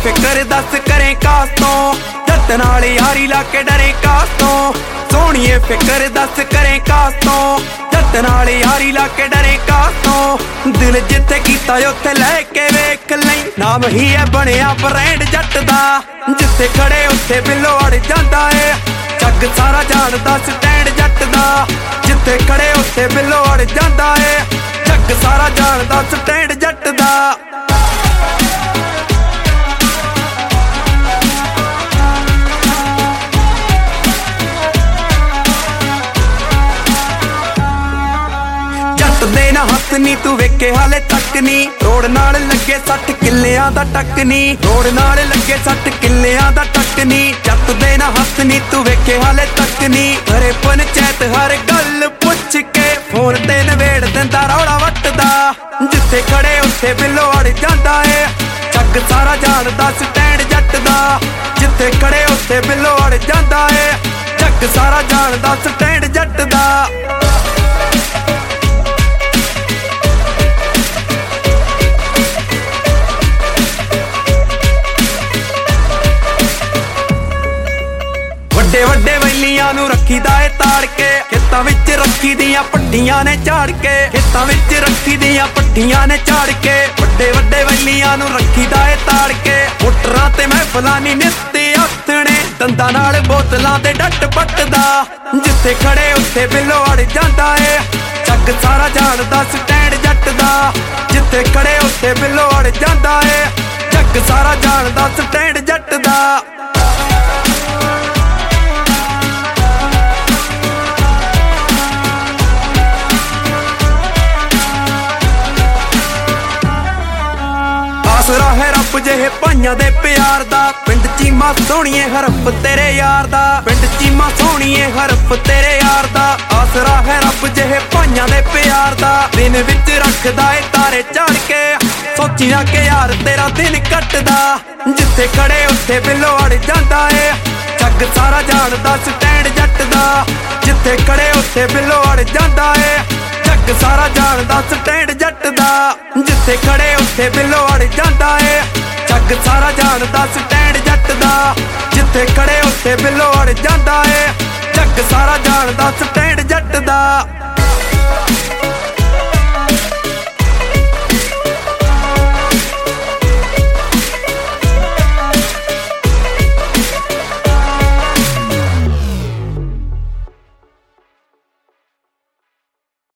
ਫਿਕਰ ਦੱਸ ਕਰੇ ਕਾਸ ਤੋਂ, ਜੱਟ ਨਾਲ ਯਾਰੀ ਲਾ ਕੇ ਡਰੇ ਕਾਸ ਤੋਂ। ਸੋਹਣੀਏ ਫਿਕਰ ਦੱਸ ਕਰੇ ਕਾਸ ਤੋਂ, ਜੱਟ ਨਾਲ ਯਾਰੀ ਲਾ ਕੇ ਡਰੇ ਕਾਸ ਤੋਂ। ਦਿਲ ਜਿੱਥੇ ਕੀਤਾ ਉੱਥੇ ਲੈ ਕੇ ਵੇਖ ਲਈ, ਨਾਮ ਹੀ ਹੈ ਬਣਿਆ ਬ੍ਰਾਂਡ ਜੱਟ ਦਾ। ਜਿੱਥੇ ਖੜੇ ਉੱਥੇ ਬਿੱਲੋ ਅੜ ਜਾਂਦਾ ਏ, ਜੱਗ ਸਾਰਾ ਜਾਣਦਾ ਸਟੈਂਡ ਜੱਟ ਦਾ। ਜਿੱਥੇ ਖੜੇ ਉੱਥੇ ਬਿੱਲੋ ਅੜ ਜਾਂਦਾ ਏ, ਜੱਗ ਸਾਰਾ ਜਾਣਦਾ ਸਟੈਂਡ ਜੱਟ ਦਾ। ਦੇ ਨਾ ਹੱਥ ਨੀ ਤੂੰ ਵੇਖੇ ਹਾਲੇ ਤੱਕ ਨੀ, ਰੋਡ ਨਾਲ ਲੱਗੇ 60 ਕਿੱਲਿਆਂ ਦਾ ਟੱਕ ਨੀ। ਰੋਡ ਨਾਲ ਲੱਗੇ 60 ਕਿੱਲਿਆਂ ਦਾ ਟੱਕ ਨੀ, ਜੱਟ ਦੇ ਨਾ ਹੱਥ ਨੀ ਤੂੰ ਵੇਖੇ ਹਾਲੇ ਤੱਕ ਨੀ। ਹਰੇ ਪੰਚਾਇਤ ਹਰ ਗੱਲ ਪੁੱਛ ਕੇ ਫੋਨ ਤੇ ਨਵੇੜ ਦਿੰਦਾ ਰੌਲਾ ਵੱਟਦਾ। ਜਿੱਥੇ ਖੜੇ ਉੱਥੇ ਬਿੱਲੋ ਅੜ ਜਾਂਦਾ ਏ, ਜੱਗ ਸਾਰਾ ਜਾਣਦਾ ਸਟੈਂਡ ਜੱਟ ਦਾ। ਜਿੱਥੇ ਖੜੇ ਉੱਥੇ ਬਿੱਲੋ ਅੜ ਜਾਂਦਾ ਏ, ਜੱਗ ਸਾਰਾ ਜਾਣਦਾ ਸਟੈਂਡ ਜੱਟ ਦਾ। ਵੱਡੇ ਵੱਡੇ ਵੈਲੀਆਂ ਨੂੰ ਰੱਖੀਦਾ ਏ ਤਾੜ ਕੇ, ਖੇਤਾਂ ਵਿੱਚ ਰੱਖੀ ਦੀਆਂ ਪੱਟੀਆਂ ਨੇ ਝਾੜ ਕੇ। ਖੇਤਾਂ ਵਿੱਚ ਰੱਖੀ ਦੀਆਂ ਪੱਟੀਆਂ ਨੇ ਝਾੜ ਕੇ, ਵੱਡੇ ਵੱਡੇ ਵੈਲੀਆਂ ਨੂੰ ਰੱਖੀਦਾ ਏ ਤਾੜ ਕੇ। ਮੋਟਰਾਂ ਤੇ ਮਹਿਫਲਾਂ ਨੀ ਨਿੱਤੇ ਆਥਣੇ, ਦੰਦਾਂ ਨਾਲ ਬੋਤਲਾਂ ਤੇ ਡੱਟ ਪੱਟਦਾ। ਜਿੱਥੇ ਖੜੇ ਉੱਥੇ ਬਿੱਲੋ ਅੜ ਜਾਂਦਾ ਏ, ਜੱਗ ਸਾਰਾ ਜਾਣਦਾ ਸਟੈਂਡ ਜੱਟ ਦਾ। ਜਿੱਥੇ ਖੜੇ ਉੱਥੇ ਬਿੱਲੋ ਅੜ ਜਾਂਦਾ ਏ, ਜੱਗ ਸਾਰਾ ਜਾਣਦਾ ਸਟੈਂਡ ਜੱਟ ਦਾ। ਆਸਰਾ ਹੈ ਰੱਬ ਜਿਹੇ ਭਾਈਆਂ ਦੇ ਪਿਆਰ ਦਾ, ਪਿੰਡ ਚੀਮਾ ਸੋਹਣੀਏ ਹਰਫ ਤੇਰੇ ਯਾਰ ਦਾ। ਪਿੰਡ ਚੀਮਾ ਸੋਹਣੀਏ ਹਰਫ ਤੇਰੇ ਯਾਰ ਦਾ, ਆਸਰਾ ਹੈ ਰੱਬ ਜਿਹੇ ਭਾਈਆਂ ਦੇ ਪਿਆਰ ਦਾ। ਦਿਨ ਵਿੱਚ ਰੱਖਦਾ ਏ ਤਾਰੇ ਝਾੜ ਕੇ, ਸੋਚੀਆਂ ਕਿ ਯਾਰ ਤੇਰਾ ਦਿਨ ਕੱਟਦਾ। ਜਿੱਥੇ ਖੜੇ ਉੱਥੇ ਬਿੱਲੋ ਅੜ ਜਾਂਦਾ ਏ, ਜੱਗ ਸਾਰਾ ਜਾਣਦਾ ਸਟੈਂਡ ਜੱਟ ਦਾ। ਜਿੱਥੇ ਖੜੇ ਉੱਥੇ ਬਿੱਲੋ ਅੜ ਜਾਂਦਾ ਏ, ਜੱਗ ਸਾਰਾ ਜਾਣਦਾ ਸਟੈਂਡ ਜੱਟ ਦਾ। ਜਿੱਥੇ ਖੜੇ ਉੱਥੇ ਬਿੱਲੋ ਅੜ ਜਾਂਦਾ ਏ, ਜੱਗ ਸਾਰਾ ਜਾਣਦਾ ਸਟੈਂਡ ਜੱਟ ਦਾ। ਜਿੱਥੇ ਖੜੇ ਉੱਥੇ ਬਿੱਲੋ ਅੜ ਜਾਂਦਾ ਏ, ਜੱਗ ਸਾਰਾ ਜਾਣਦਾ ਸਟੈਂਡ ਜੱਟ ਦਾ।